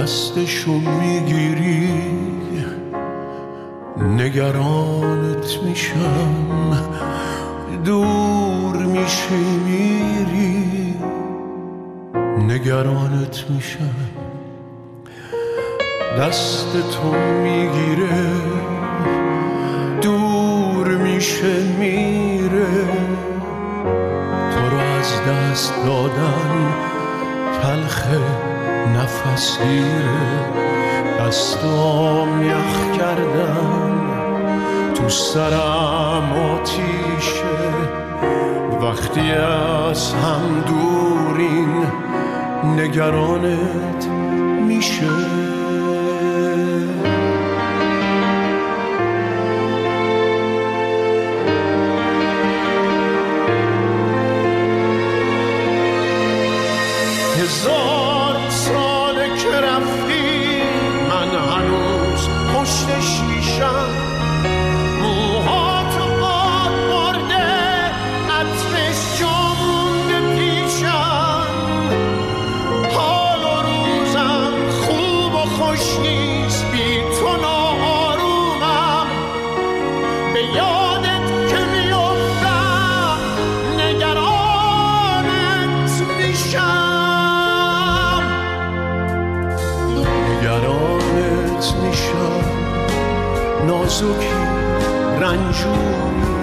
دستشو میگیری نگرانت میشم، دور میشی میری نگرانت میشم. دست تو میگیره دور میشه میره، تو رو از دست دادن تلخه نفس گیره. دستام یخ کردن تو سرم آتیشه، وقتی از هم دورین نگرانت میشه. هزار ساله که رفتی من هنوز پشت شیشم، موهاتو باد برده عطرش جا مونده پیشم. حال و روزم خوب و خوش نیست بی تو ناآرومم، به یادت که میافتم نگرانت میشم. نگرانت میشم، نازکی رنجوری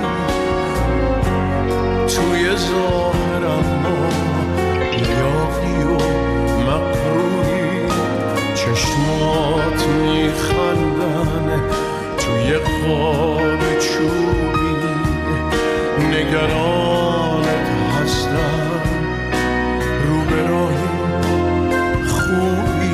توی ظاهرم ما یاقی و مقروری. چشمات میخندن توی قاب چوبی، نگرانت هستم رو به راهی خوبی.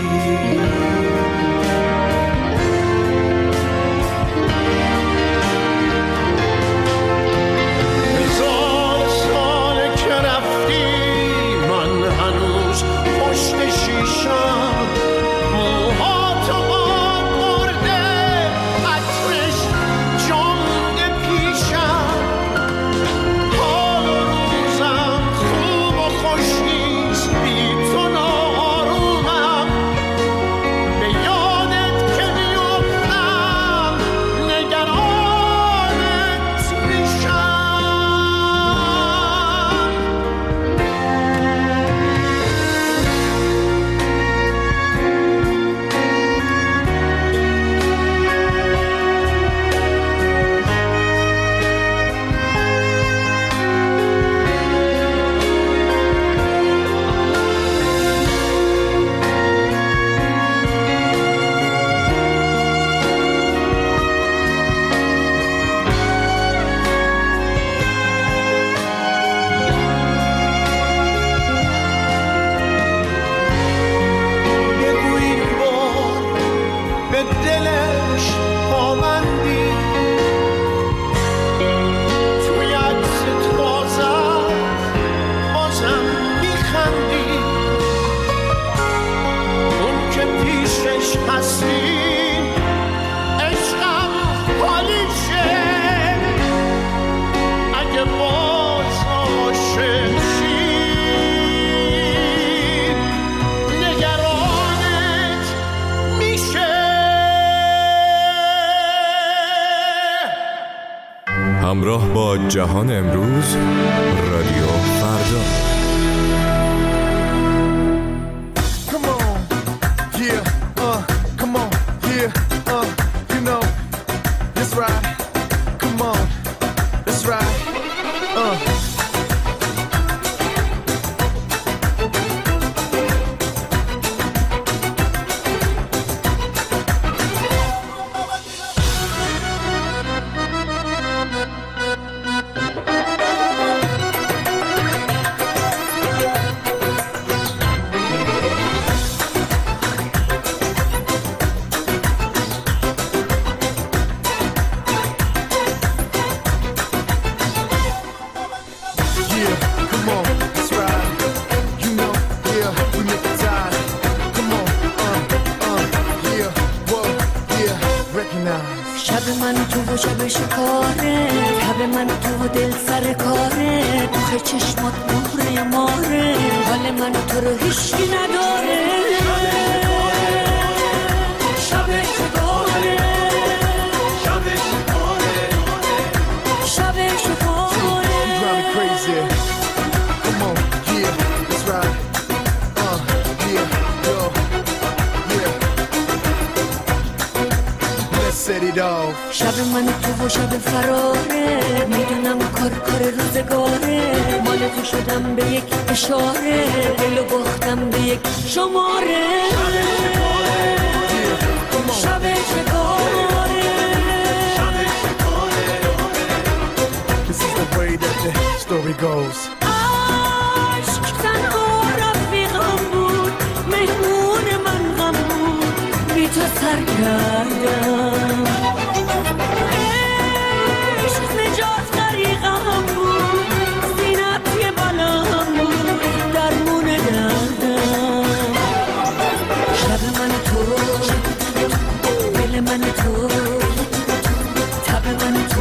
همراه با جهان امروز، رادیو فردا. شب من تو و شب شکاره، شب من تو و دل سر کاره، آخه چشمات مهره ماره، حال من تو رو هیچکی نداره. شب من تو و شب فراره، میدونم کار روزگاره، مال تو شدم به یک اشاره، دلو باختم به یک شماره. شب شکاره. This is the way that the story goes. عشق تنها رفیقم بود، مهمون من غم بود، بی تو سر کردم. عشق نجات غریقم بود، زینت یه بلام بود، درمون دردم. شب من تو، دل من تو، تب من تو،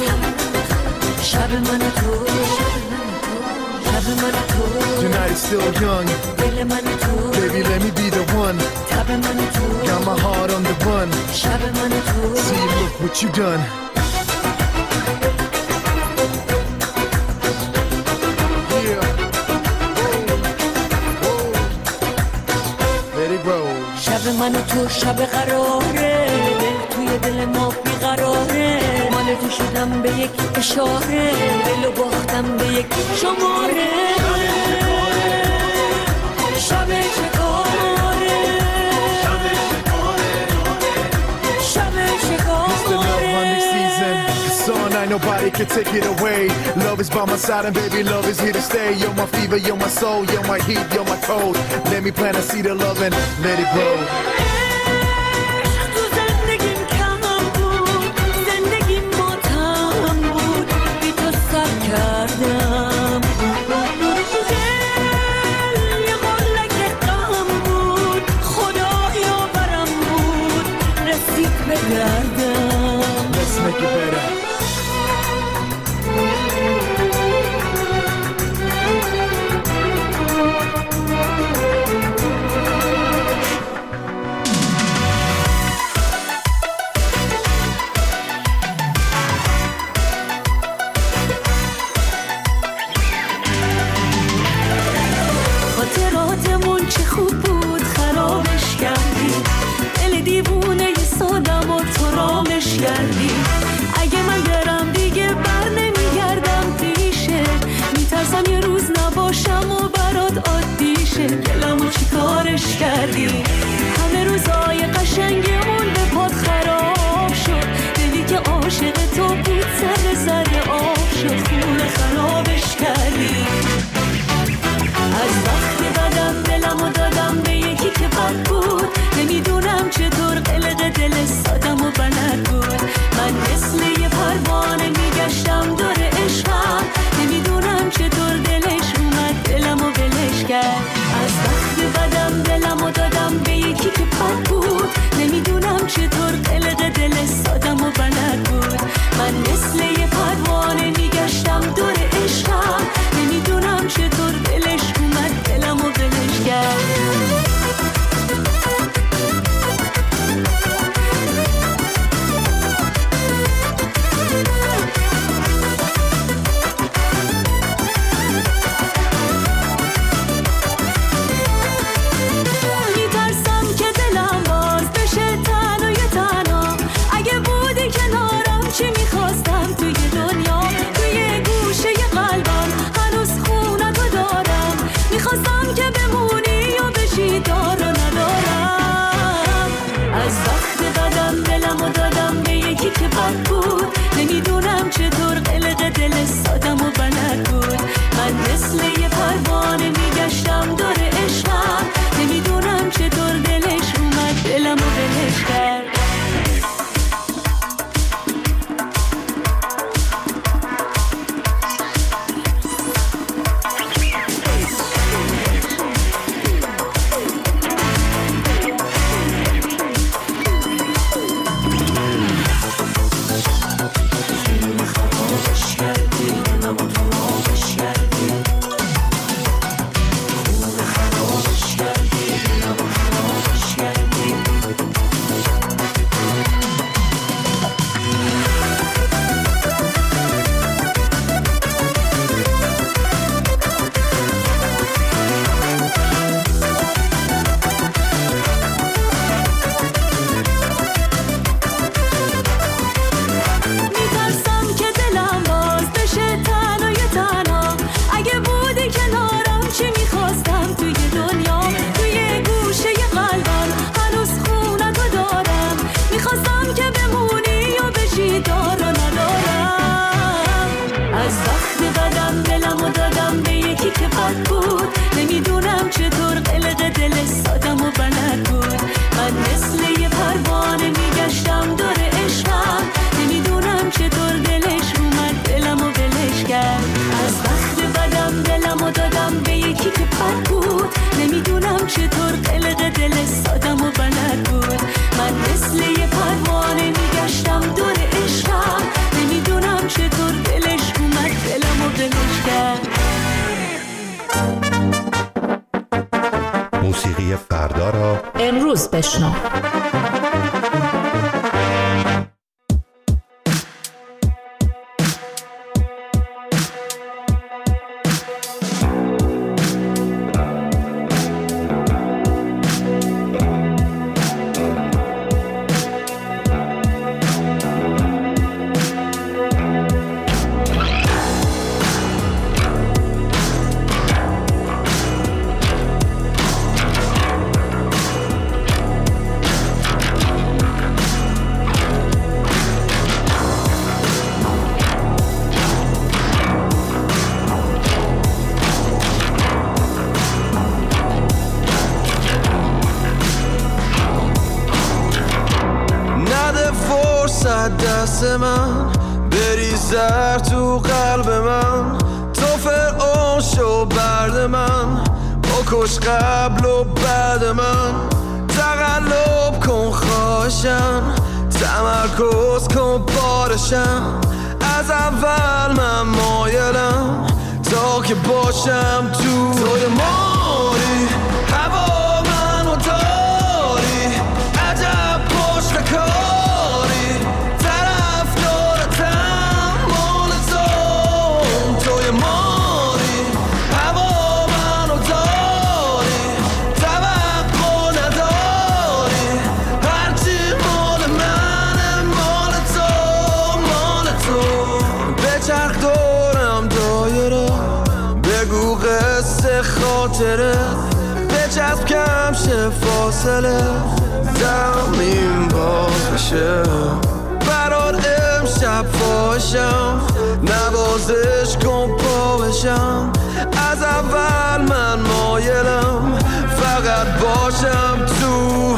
شب من تو، شب من تو. Tonight is still young. دل من تو، Baby, let me be the one. تب من تو، Got my heart on the run. شب من تو. See, look what you done. Yeah. Let it roll. شب من تو شب قراره، دل توی دل ما بیقراره، مال تو شدم به یک اشاره، دلو باختم به یک شماره. شب چکاره، شب It's the love hunting چکاره. season. It's on, ain't nobody can take it away. Love is by my side and baby, love is here to stay. You're my fever, you're my soul, you're my heat, you're my cold. Let me plant a seed of love and let it grow. تو زندگیم کم بود، زندگیم ماتم بود، بی تو سر کردم. دل یه قلک غم بود، خدایا برم بود، رسید به دردم. Let's make it better. خاطراتمون چه خوب بود، خرابش کردی، دل دیوونه ی سادم و تو رامش کردی. اگه من برم دیگه بر نمیگردم پیشه، میترسم یه روز نباشم و برات عادیشه. دلمو چی کارش کردی، همه روزای قشنگمون به پات خراب شد، دلی که عاشق تو بود سر آب شد، خونه خرابش کردی. از وقتی بدم دلمو دادم به یکی که بد بود، نمیدونم چطور قلق دل سادم و بلد بود. من مثل یه پروانه میگشتم دور عشقم، نمیدونم چطور دلش اومد دلمو ولش کرد. از وقتی بدم دلمو دادم به یکی که بد بود، نمیدونم چطور قلق دل سادم و بلد بود. من مثل یه پروانه میگشتم دور عشقم، نمیدونم چطور دلش اومد دلمو ولش کرد. میترسم که دلم باز بشه تنها یه تنها، اگه بودی کنارم چی میخواستم توی دنیا. توی گوشه ی قلبم هنوز خونتو دارم، میخواستم که بمونی و بشی دار و ندارم. از وقت بدم دلمو دادم به یکی که بد بود، نمیدونم چطور قلق دل سادم و بلد بود. من مثل یه پروانه میگشتم دور عشقم، نمیدونم چطور دلش اومد دلمو ولش کرد. دلمو دادم به یکی که بد بود. نمیدونم چطور قلق دل سادم و بلد بود. من مثل یه پروانه میگشتم دور عشقم. نمیدونم چطور دلش اومد دلمو ولش کرد. از وقت بدم دلمو دادم به یکی که بد بود. نمیدونم چطور قلق دل سادم و بلد بود. من مثل یه پروانه میگشتم دور عشقم. نمیدونم چطور دلش اومد دلمو ولش کرد. موسیقی فردا را امروز بشنو. دست من بریزر تو قلب من. تو فرعون شو برد من. بکش قبل و بعد من. تقلب کن خواهشم. تمرکز کن بارشم. از اول من مایلم تا که باشم توی ماری. هوا منو داری عجب پشت کاری. طرفدارتم مال توی ماری. هوا منو داری توقع نداری. هرچی مال منه مال تو. بچرخ دورم دایره بگو قصه خاطره. بچسب کم شه فاصله زمین باز بشه. برات امشب فاشم نوازش کن پا بشم. از اول من مایلم فقط باشم تو.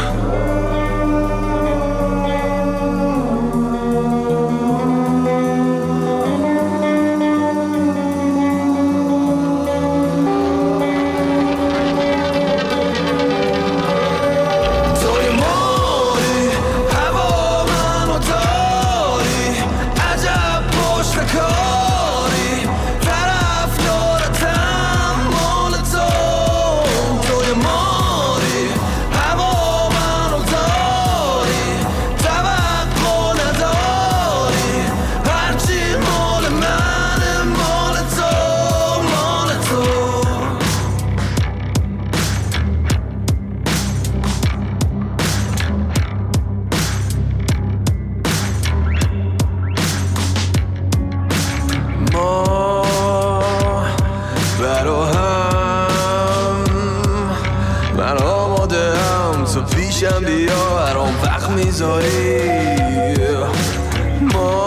ما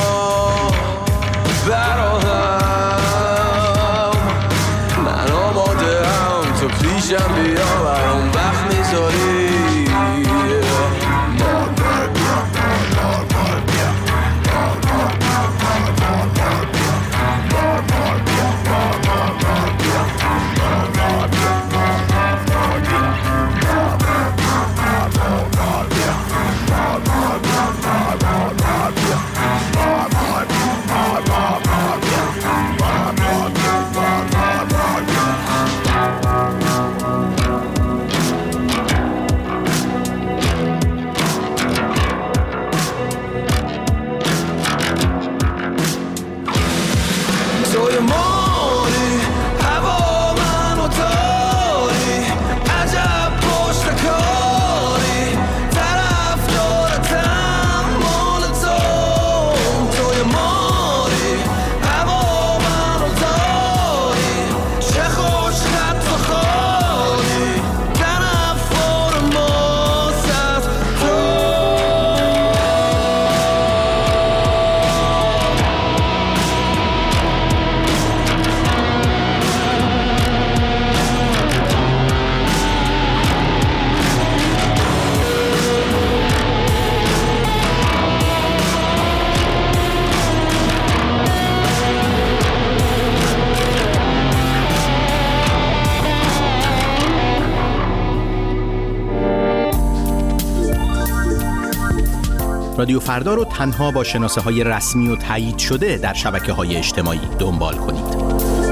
براهم من آماده هم تو پیشم بیا برام وقت میذاری. رادیو فردا رو تنها با شناسه‌های رسمی و تایید شده در شبکه‌های اجتماعی دنبال کنید.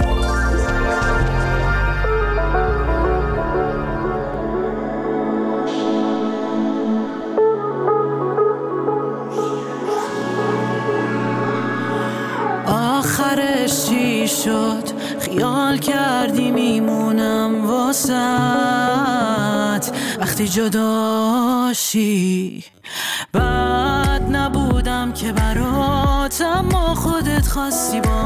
آخرش چی شد؟ خیال کردی میمونم واسط وقتی جداشی. بد نبودم که برات، اما خودت خواستی با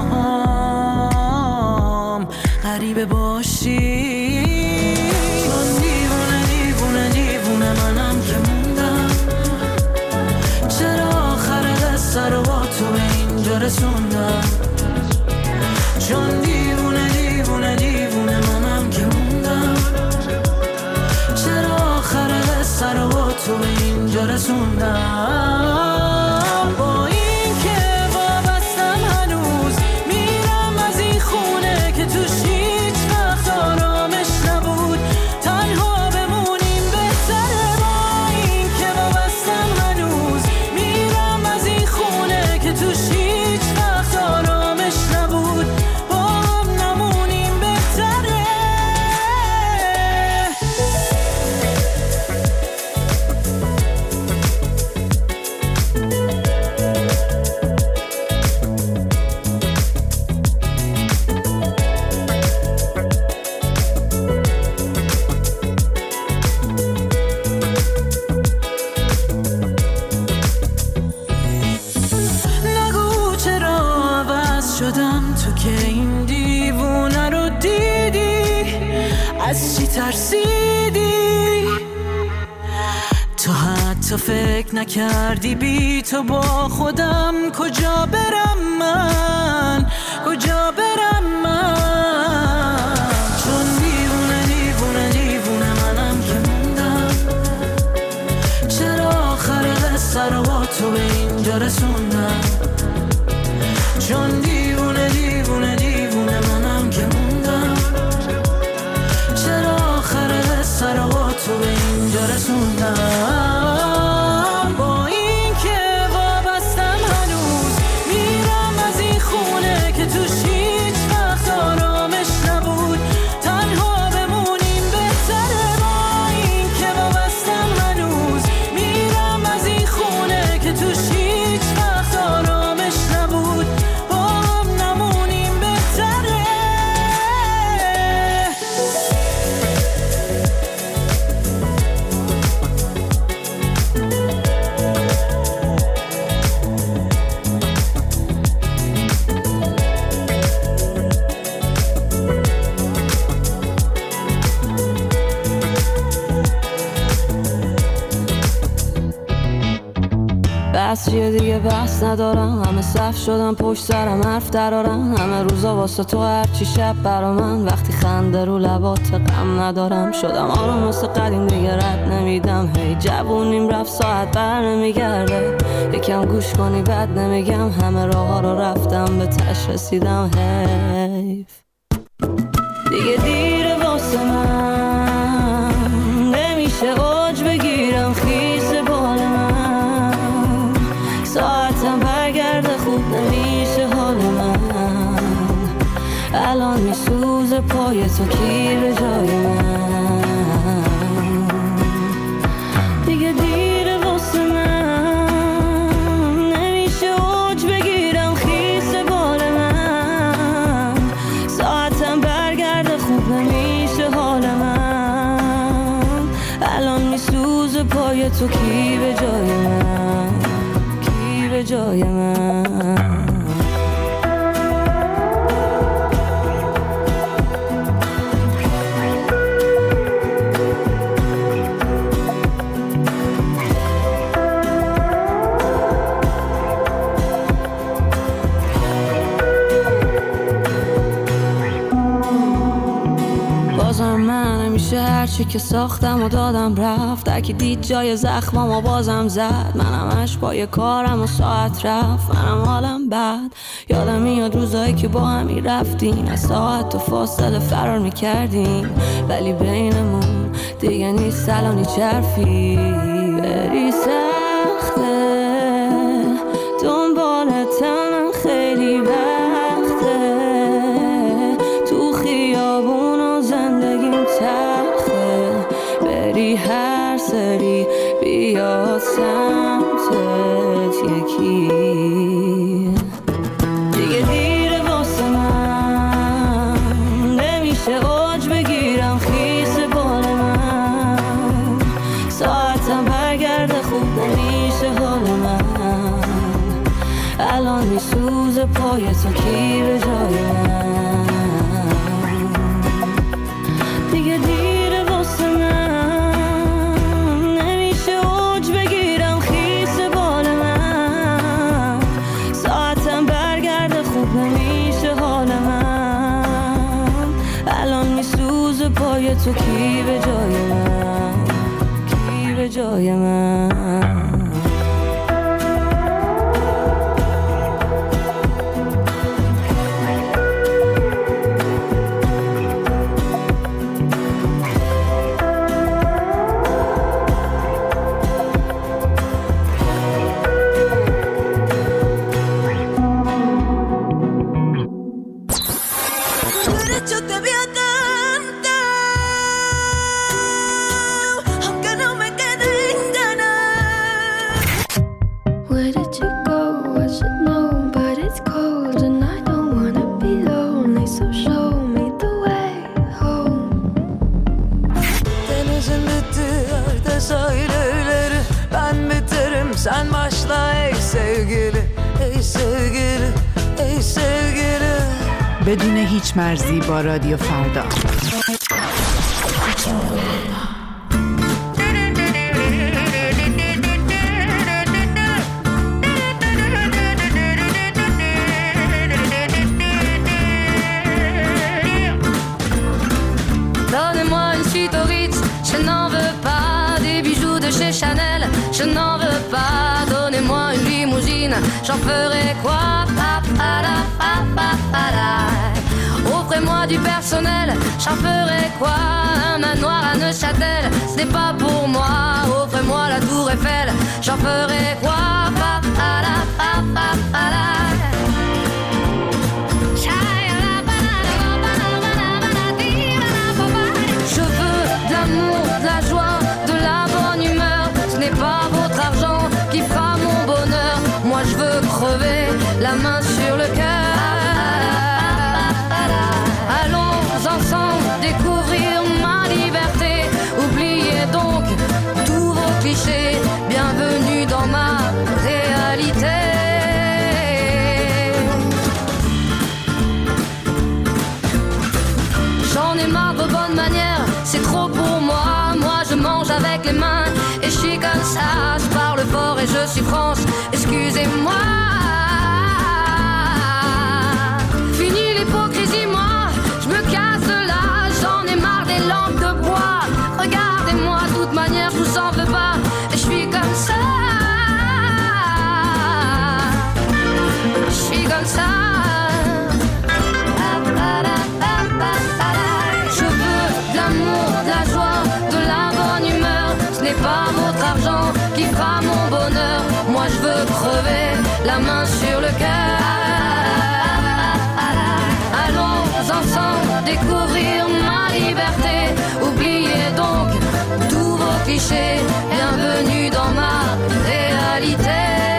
هم غریبه باشی. چون دیوونه دیوونه دیوونه منم که موندم، چرا آخر قصه رو با تو به اینجا رسوندم. چون دیوونه دیوونه دیوونه منم که موندم، چرا آخر قصه رو با تو به اینجا رسوندم. با این که وابستم هنوز میرم از این خونه که توش هیچ وقت آرامش نبود، تنها بمونیم بهتره. با این که وابستم هنوز میرم از این خونه که توش هیچ وقت آرامش نبود، با هم نمونیم بهتره. نگو چرا عوض شدم تو که این دیوونه رو دیدی، از چی ترسیدی؟ تو حتی فکر نکردی بی تو با خودم کجا برم من، کجا برم من. چون دیوونه دیوونه دیوونه منم که موندم، چرا آخر قصه رو با تو به اینجا رسوندم. چون دیوونه دیوونه دیوونه منم که موندم، چرا آخر قصه رو با تو به اینجا رسوندم. با این که وابستم هنوز میرم از این خونه که توش هیچ وقت آرامش نبود، تنها بمونیم بهتره. با این که وابستم هنوز میرم از این خونه که توش هیچ وقت آرامش نبود، با هم نمونیم بهتره. بس چیه دیگه بس ندارم، همه صف شدم پشت سرم حرف درارم، همه روزا واسه تو هرچی شب برا من، وقتی خنده رو لبات غم ندارم. شدم آروم مثل قدیم دیگه رد نمیدم، هی جوونیم رفت ساعت بر نمیگرده، یکم گوش کنی بد نمیگم، همه راه ها رو رفتم به تش رسیدم. حیف دیگه دیره واسه من، نمیشه اوج بگیرم خیس بال من، ساعتم برگرده خوب نمیشه حال من، الان میسوزه پای تو کی به جای من. دیگه دیره واسه من، نمیشه اوج بگیرم خیس بال من، ساعتم برگرده خوب نمیشه حال من، الان میسوزه پای تو کی به جای من، کی به جای من. من همیشه هرچی که ساختم و دادم رفت، درکی دید جای زخمم و بازم زد، منم همش با یه کارم و ساعت رفت، منم حالم بد. یادم میاد روزایی که با همی رفتیم، از ساعت و فاصله فرار میکردیم، ولی بینمون دیگه نیست الانی چرفی. بری سخته پای تو کی به جای من دیگه دیره واسه من نمیشه اوج بگیرم خیس بال من ساعتم برگرده خوب نمیشه حال من الان میسوزه پای تو کی به جای من کی به جای من Sen başla ey sevgili, ey sevgili, ey sevgili. بدون هیچ مرزی با رادیو فردا. Donnez-moi une suite au Ritz, je n'en veux pas des bijoux de chez Chanel, je n'en veux pas. Donnez-moi une limousine, j'en ferai quoi? Offrez-moi du personnel, j'en ferai quoi? Un manoir à Neuchâtel, ce n'est pas pour moi. Offrez-moi la tour Eiffel, j'en ferai quoi? Je veux de l'amour, de la joie, de la bonne humeur. Ce n'est pas votre argent qui fera mon bonheur. Moi je veux crever la main sur le cœur. Allons ensemble découvrir ma liberté. Oubliez donc tous vos clichés. Bienvenue dans ma réalité. J'en ai marre de bonnes manières, c'est trop pour moi. Moi je mange avec les mains et je suis comme ça. Je parle fort et je suis France, excusez-moi. Fini l'hypocrisie, moi je me casse de là. J'en ai marre des lampes de bois. Regardez-moi, de toute manière je vous en veux pas. Et je suis comme ça. Je suis comme ça. Je veux de l'amour, de la joie, de la bonne humeur. Ce n'est pas votre argent qui fera mon bonheur. Moi je veux crever la main sur le cœur. Allons ensemble découvrir ma liberté. Oubliez donc tous vos clichés. Bienvenue dans ma réalité.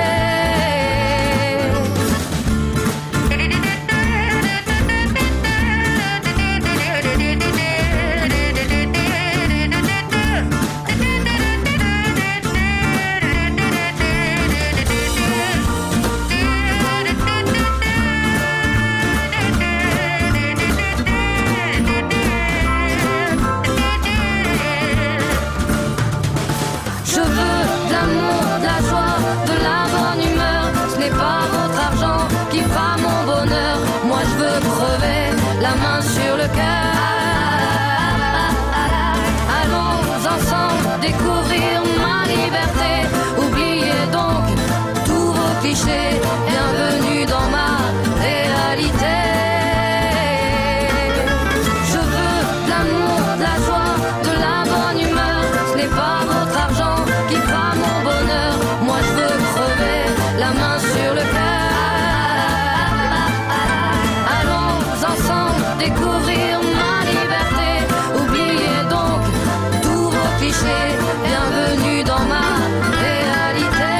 La main sur le cœur. Allons ensemble découvrir ma liberté. Oubliez donc tous vos clichés. Bienvenue dans ma réalité. Je veux de l'amour, de la joie, de la bonne humeur. Ce n'est pas votre argent qui fera mon bonheur. Moi je veux crever la main sur le cœur. Découvrir ma liberté. Oubliez donc tous vos clichés. Bienvenue dans ma réalité.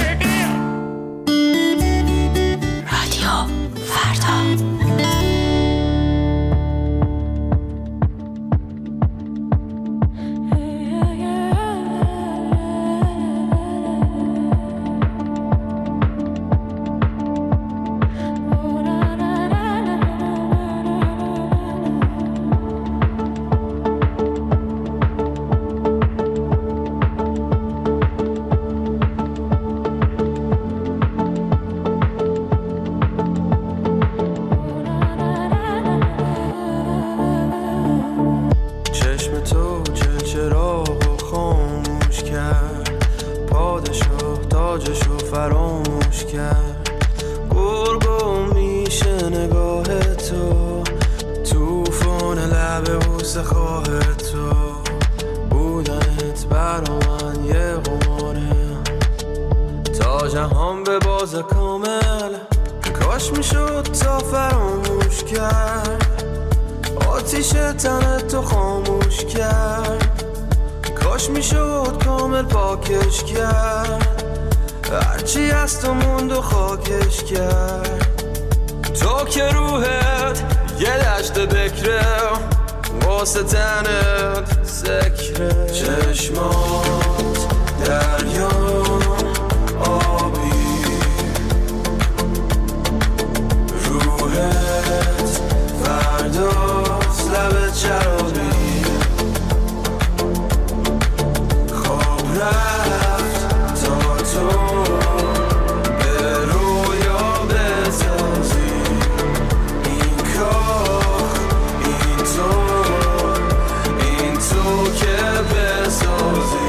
رادیو فردا. واسه خواه تو بودنت برا من یه قماره تا جهان به باز کامل کاش میشد تا فراموش کرد آتیش تنت تو خاموش کرد کاش میشد کامل پاکش کرد هرچی از تو موند و خاکش کرد تو که روحت یه دشت بکره واسه تنت سکره چشمات دریا آبی روحت فرداست لبت شرابی خواب رفت تا تو به رویا بسازی این کاخ این تو که بسازیش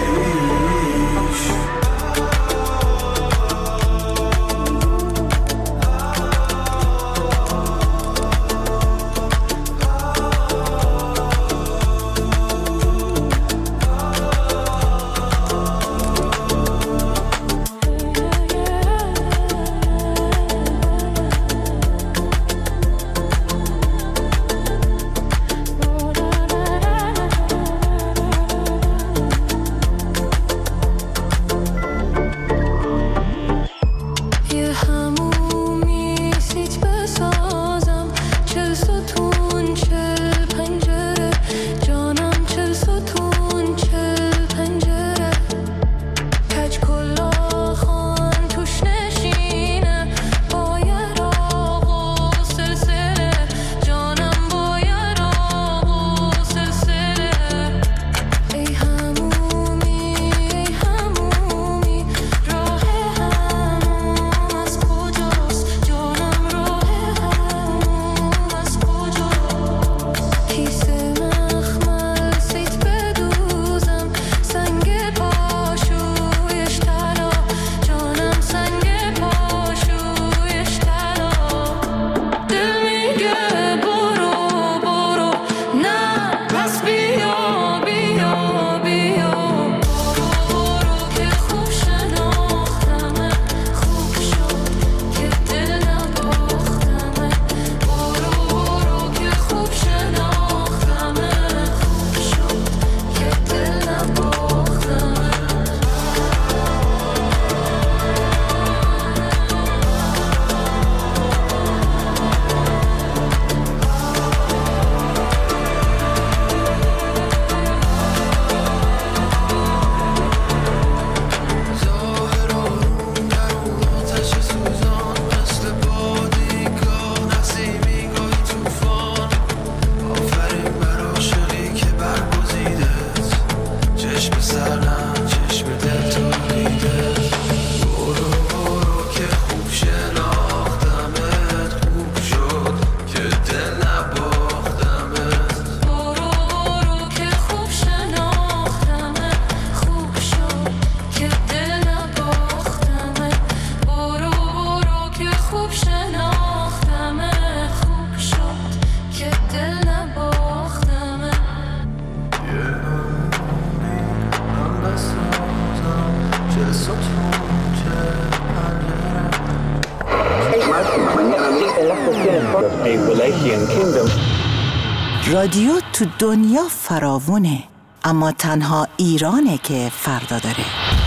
رادیو تو دنیا فراوونه، اما تنها ایرانه که فردا داره.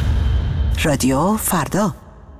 رادیو فردا.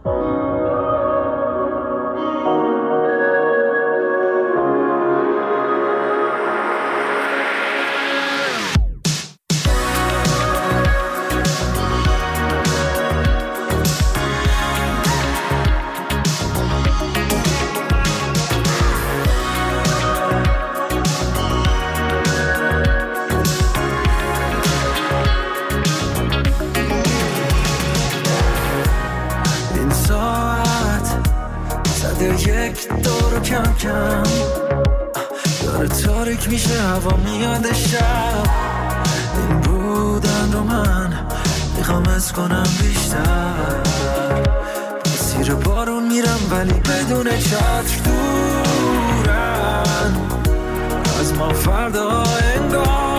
کم کم داره تاریک میشه، هوا میاد شب. این بودن رو من میخوام از کنم بیشتر. مسیر بارون میرم ولی بدون چتر، دورن از ما فردا انگار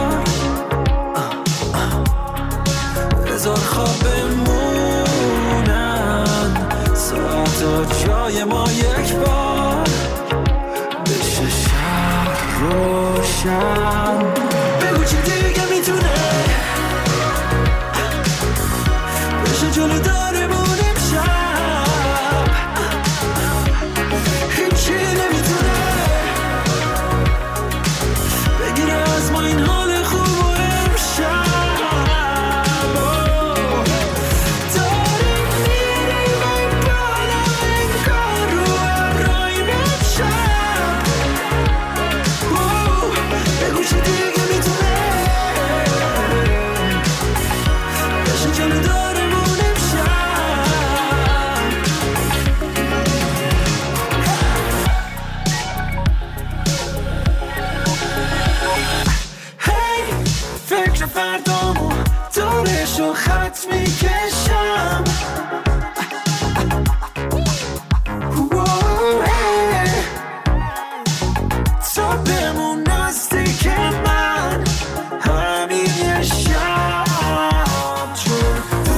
فکر فردامو دورشو خط میکشم. تا بمون نزدیک من همین یه شب، چون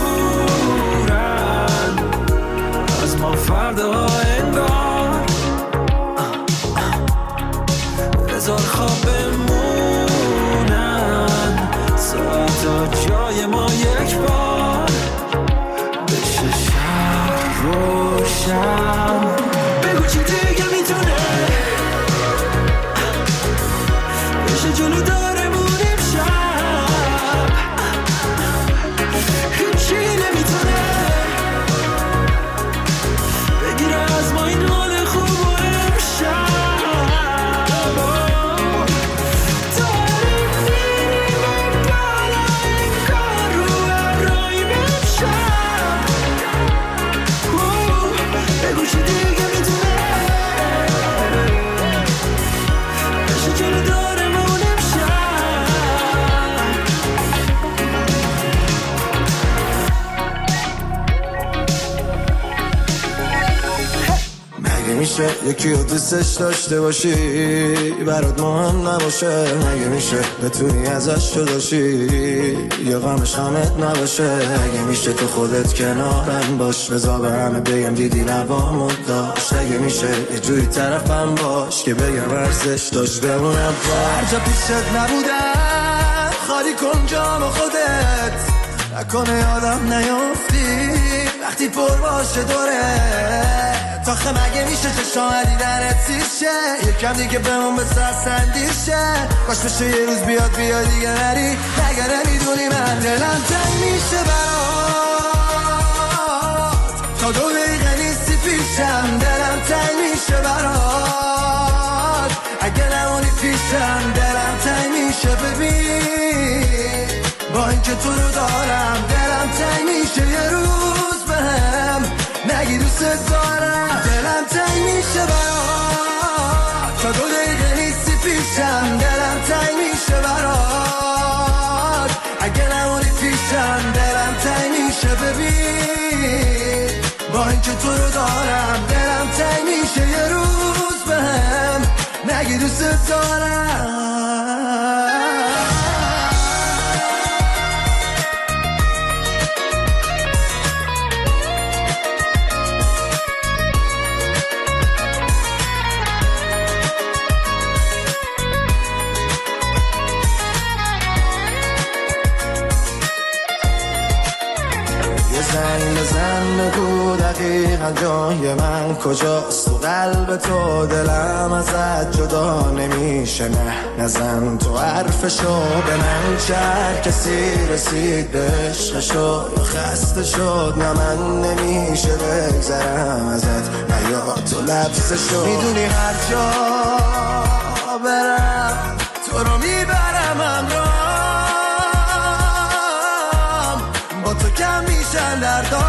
دورن از ما فردا انگار. بذار خواب بمونن ساعتا جای ما یک بار بشه شب روشن. بگو چی دیگه میتونه بشه جلو داره مونیم شب. هیچی نمیتونه بگیره از ما این حال خوب و امشب. داریم میریم بالا انگار رو ابراهیم امشب. بگو چی دیگه میتونه بشه جلو داره مونیم شب. مگه میشه یکی رو دوستش داشته باشی برات مهم نباشه؟ مگه میشه بتونی ازش جداشی یا غمش غمت نباشه؟ مگه میشه تو خودت کنارم باش بذار به همه بگم دیدی نوامو داشت؟ مگه میشه یه جوری طرفم باش که بگم ارزش داشت بمونم هر جا پیشت نبودم خالی کن جام خودت نکنه یادم نیافتی وقتی پر باشه دوره تاخه. مگه میشه چشام دیدنت سیشه یکم دیگه بمون به ساعت اندیشه کاش بشه یه روز بیاد دیگه نری مگه نمیدونی من دلم تنگ میشه برات تا 2 دقیقه نیستی پیشم. دلم تنگ میشه برات اگه نمونی پیشم. دلم تنگ میشه ببین با اینکه تو رو دارم. دلم تنگ میشه یه روز بهم نگی دوست دارم. دلم تنگ میشه برات تا 2 دقیقه نیستی پیشم. دلم تنگ میشه برات اگه نمونی پیشم. دلم تنگ میشه ببین با اینکه تو رو دارم. دلم تنگ میشه یه روز بهم نگی دوست دارم. بزن بگو دقیقا جای من کجاست تو قلب تو. دلم ازت جدا نمیشه نه نزن تو حرفشو به من. چه کسی رسید به عشقشو یا خسته شد نه من نمیشه بگذرم ازت نه یا تو لبسشو. میدونی هر جا برم تو رو میبرم همراهم با تو کم میشن دردام.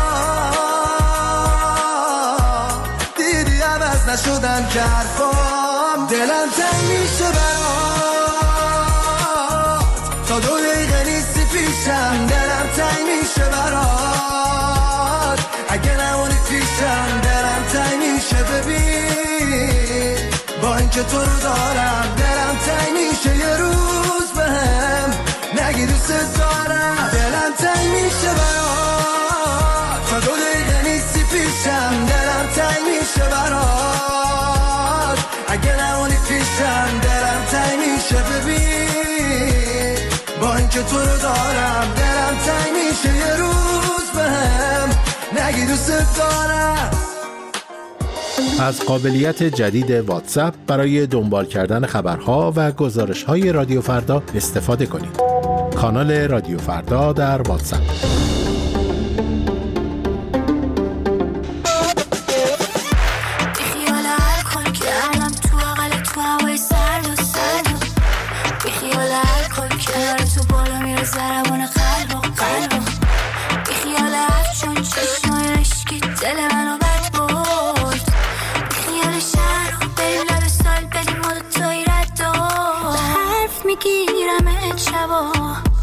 دیدی عوض نشدن که حرفام. دلم تنگ میشه برات تا 2 دقیقه نیستی پیشم. دلم تنگ میشه برات اگه نمونی پیشم. دلم تنگ میشه ببین با اینکه تو رو دارم. دلم تنگ میشه یه روز بهم نگی دوست دارم. دلم تنگ میشه برات تا 2 دقیقه نیستی پیشم. دلم تنگ میشه برات اگه نمونی پیشم. دلم تنگ میشه ببین با اینکه تو رو دارم. دلم تنگ میشه یه روز بهم نگی دوست دارم. از قابلیت جدید واتساپ برای دنبال کردن خبرها و گزارش‌های رادیو فردا استفاده کنید. کانال رادیو فردا در واتساپ. میگیرم شبا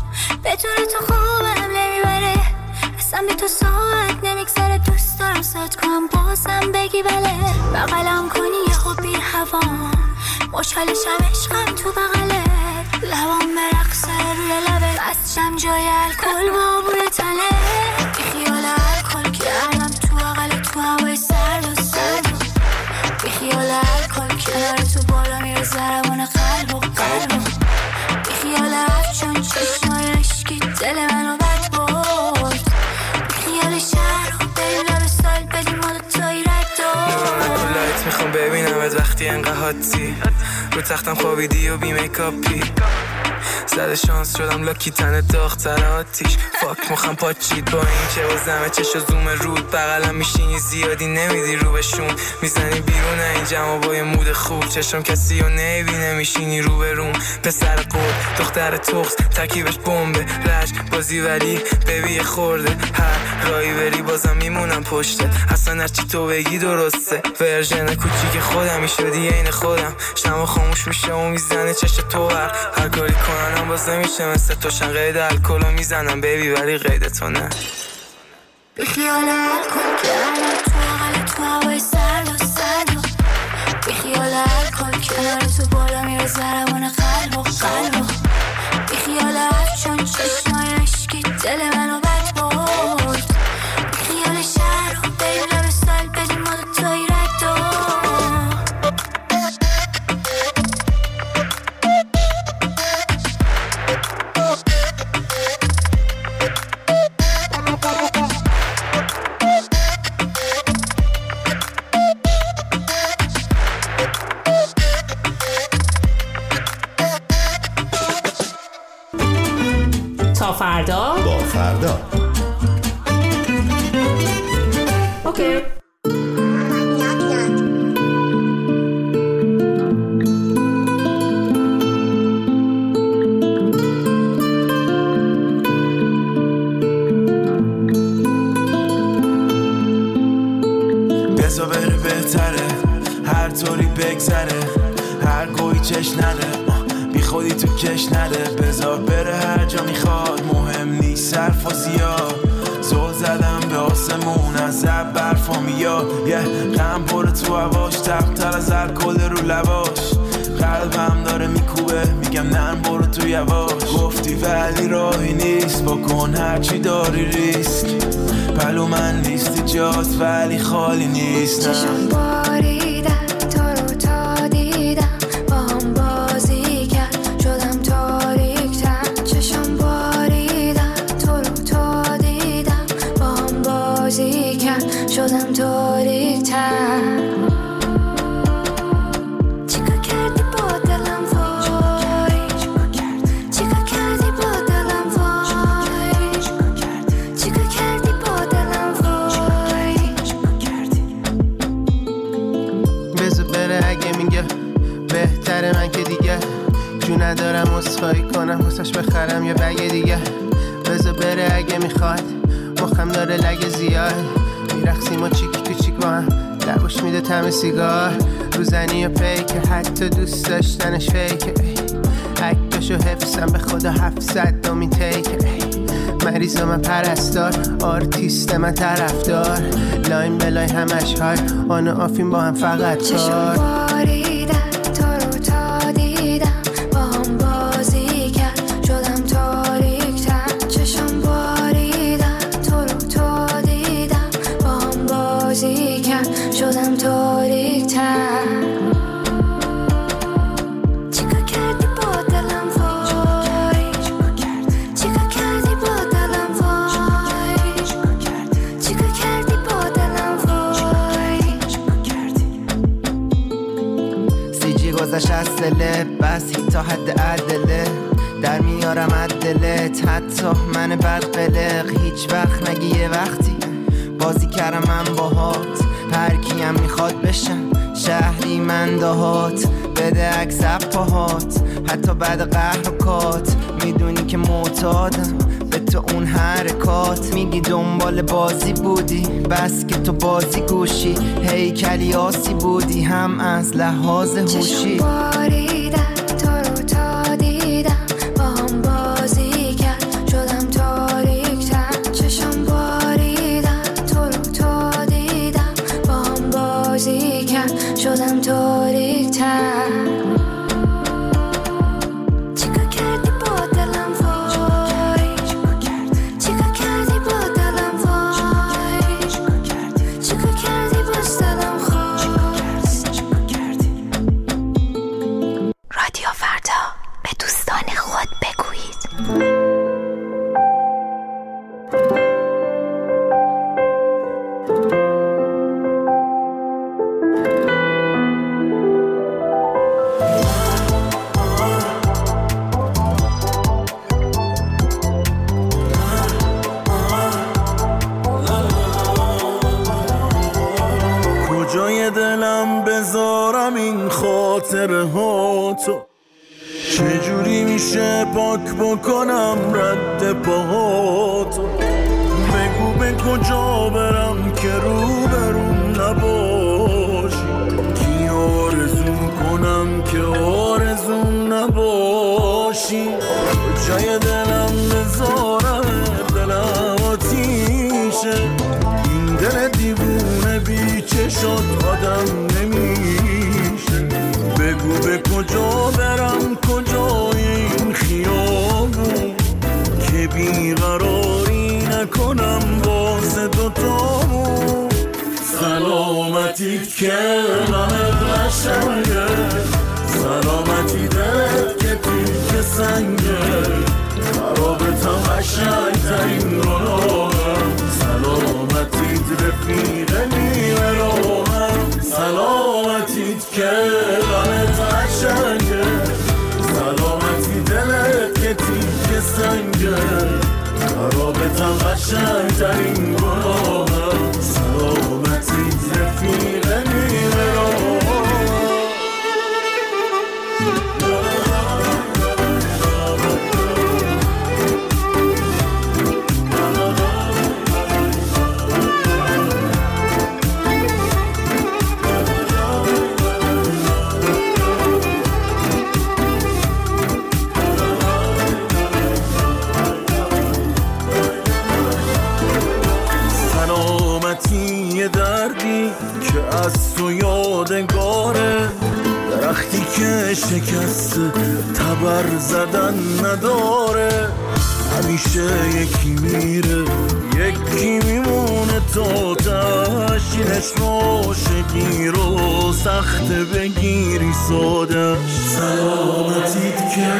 بدون تو خوابم نمیبره، اصلا بی تو ساعت نمیگذره. دوست دارم ساعت کنم بازم بگی بله، بغلم کنی یه خوب بی هوام، مشکل شب عشقم تو بغله، لبام برقصه روی لبه، بستشم جای الکل با بوی تنه، بی خیال الکل کردم تو بغل تو هوای سرد و سرد، بی خیال الکل کنار تو بالا میره ضربان قلب و قلب، بی خیال افچون چشمای عشقی دل منو بد برد، بی خیال شهر و بریم لب سال بدیم ما دوتایی رد دار. لایت میخوام ببینمت وقتی انقدر حادی، رو تختم خوابیدی و بی میکاپی، زده شانس شدم لاکی تنه داغ‌تر آتیش، فاک مخم پاچید با این که وزمه چش و زوم رود، بغلم میشینی زیادی نمیدی رو بهشون، میزنی بیرون این جمع با یه مود خوب، چشم کسی رو نمیبینه میشینی رو به روم، پسر قول دختر تخص ترکیبش بمبه، رج بازی ولی ببی خورده، هر رایی بری بازم میمونم پشته، اصلا هرچی تو بگی درسته، ورژن کوچیک خودم میشدی عین خودم، شما خاموش میشه و میزنه چش تو هر کاری کنم باز نمیشه مثل تو، شن قید الکلو میزنم بیبی ولی قید تو نه. بی خیال الکل کنار تو بغل تو هوای سرد و سرد، بی خیال الکل کنار تو بالا میره ضربان قلب و قلب، بی خیال افچون چشمای عشقی دل منو بد برد، بی خیال شهر و بریم لب سال بدیم ما دوتایی رد دار. تا فردا با فردا. اوکی. بزا بره بهتره هر طوری بگذره، هر گویی چش نده بی خودی تو کش نده، بذار بره هر جا میخواد مهم نیست حرف و زیاد، زل زدم به آسمون از زب برفا میاد، یه غم پره تو هواش تقتر از الکل رو لباش، قلبم داره میکوبه میگم نه برو تو یواش، گفتی ولی راهی نیست بکن هرچی داری ریسک، پلو من نیستی جاست ولی خالی نیست، چشم باریدن تو رو تا دیدم با هم بازی کرد شدم تاریک‌تر، چشم باریدن تو رو تا دیدم با هم بازی کرد شدم تاریک‌تر. من که دیگه جو ندارم اصخایی کنم حسش بخرم یه بگه دیگه، بذار بره اگه میخواد، مخم داره لگه زیاد، میرقصیم و چیک تو چیک با هم، لبوش میده طعم سیگار، روزنی و پیکه حتی دوست داشتنش فیکه، عکسشو حفظم به خدا 700 دومین تیکه، مریض من پرستار آرتیست من طرفدار، لاین به لاین همش های آن و آفین با هم فقط کار. شدم تاریک‌تر. چیکار کردی با دلم وای، چیکار کردی با دلم وای، چیکار کردی با دلم وای. سیجی گذشت از سله بس تا حد عدله، در میارم عدلت حتی من بد قلق، هیچ وقت نگی یه وقتی بازی کردم من باهات، هر کیم میخواد بشم شهری من دهات، بده عکس پاهات حتی بعد قهر و کات، میدونی که معتادم به تو اون حرکات، میگی دنبال بازی بودی بس که تو بازی گوشی، هیکلی آسی بودی هم از لحاظ هوشی. باریدن تو رو تا دیدم با هم بازی کرد شدم خاطره ها تو. چجوری میشه پاک بکنم رد پاهاتو؟ بگو به کجا برم که روبروم نباشی؟ کی آرزو کنم که آرزوم نباشی؟ جای دلم بذارم دلم آتیشه، این دل دیوونه بی چشات آدم نمیشه. بگو به کجا برم کجای این خیابون که بیقراری نکنم واسه دوتامون. سلامتیت که غمت قشنگه، سلامتی دلت که تیک سنگه، خرابتم قشنگترین گناهم. سلامتیت رفیق نیمه راهم، سلامتیت که غمت قشنگه، سلامتی دلت که تیک سنگه، خرابتم قشنگترین گناهم. سلامتیت رفیق نیمه راهم. دردی که از تو یادگاره، درختی که شکسته تبر زدن نداره. همیشه یکی میره یکی میمونه تا تشینش عاشقی رو سخت بگیری سادش. سلامتیت که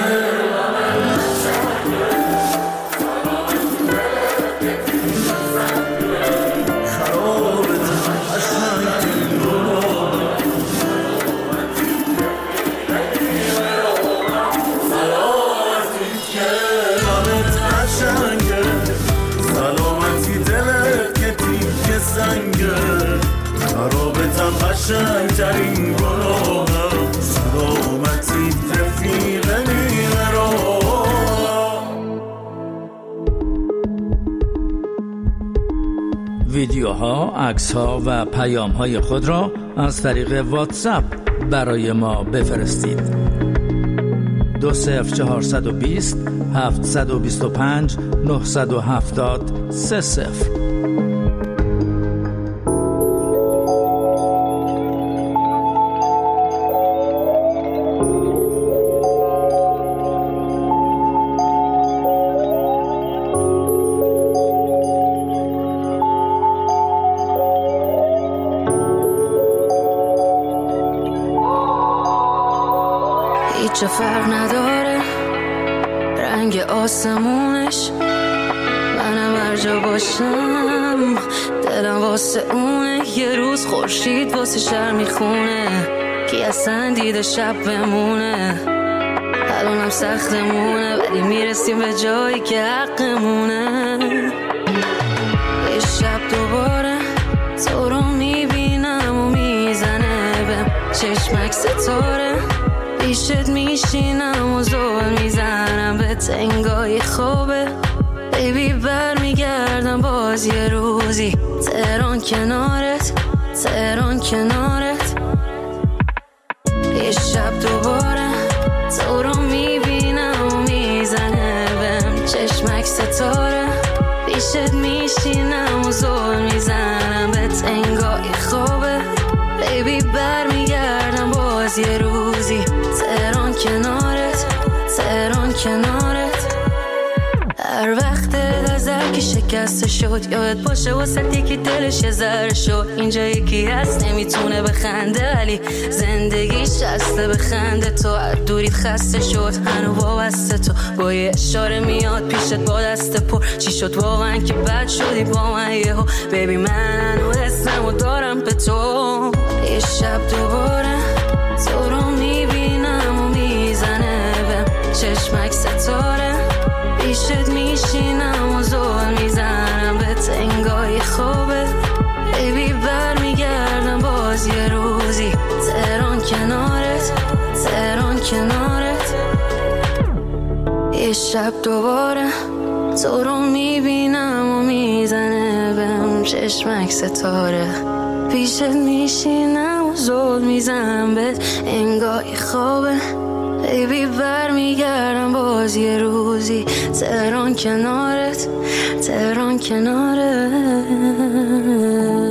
خرابتم قشنگترین گناهم. سلامتیت رفیق نیمه راهم. ویدیوها، عکس‌ها و پیام‌های خود را از طریق واتساپ برای ما بفرستید. 20420 725 970 30. هیچ فرق نداره رنگ آسمونش، منم هر جا باشم دلم واسه اونه. یه روز خورشید واسه شهر میخونه، کی اصلا دیده شب بمونه. الانم سختمونه ولی میرسیم به جایی که حقمونه. یه شب دوباره تو رو میبینم و میزنه بهم چشمک ستاره، پیشت میشینم و زول میزنم به تنگای خوابه. بیبی برمیگردم باز یه روزی تهران کنارت، تهران کنارت. یه شب دوباره تو رو میبینم و میزنه بهم چشمک ستاره، پیشت میشینم و زول میزنم به تنگای خوابه. بیبی برمیگردم باز یه روزی تهران کنارت، تهران کنارت. هر وقت از هر کی شکسته شد یاد باشه واسه یکی دلش یه ذره شد. اینجا یکی هست نمیتونه بخنده ولی زندگیش هسته بخنده. تو هر دوریت خسته شد هنو وابسته، تو با یه اشاره میاد پیشت با دست پر. چی شد واقعا که بد شدی با من یهو؟ بیبی من هنو حسم و دارم به تو. یه شب دوباره تو رو میبینم و میزنه بهم چشمک ستاره، پیشت میشینم و زول میزنم به تنگای خوابه. بیبی برمیگردم باز یه روزی تهران کنارت، کنارت. یه شب دوباره تو رو میبینم و میزنه بهم چشمک ستاره. پیشت میشینم و زود میزنم بهت انگاهی خوابه. بیبی برمیگردم باز یه روزی تهران کنارت، تهران کنارت.